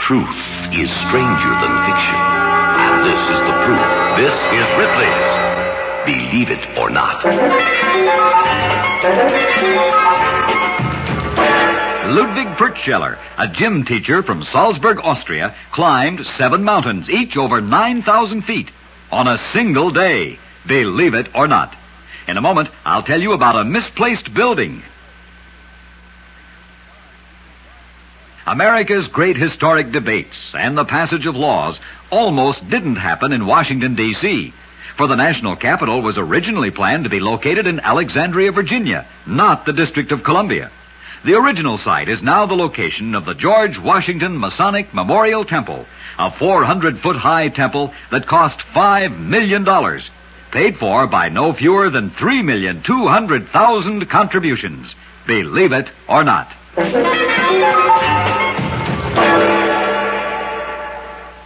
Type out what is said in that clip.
Truth is stranger than fiction. And this is the proof. This is Ripley's Believe It or Not. Ludwig Purtscheller, a gym teacher from Salzburg, Austria, climbed 7 mountains, each over 9,000 feet, on a single day. Believe it or not. In a moment, I'll tell you about a misplaced building. America's great historic debates and the passage of laws almost didn't happen in Washington, D.C., for the national capital was originally planned to be located in Alexandria, Virginia, not the District of Columbia. The original site is now the location of the George Washington Masonic Memorial Temple, a 400-foot-high temple that cost $5 million, paid for by no fewer than 3,200,000 contributions. Believe it or not.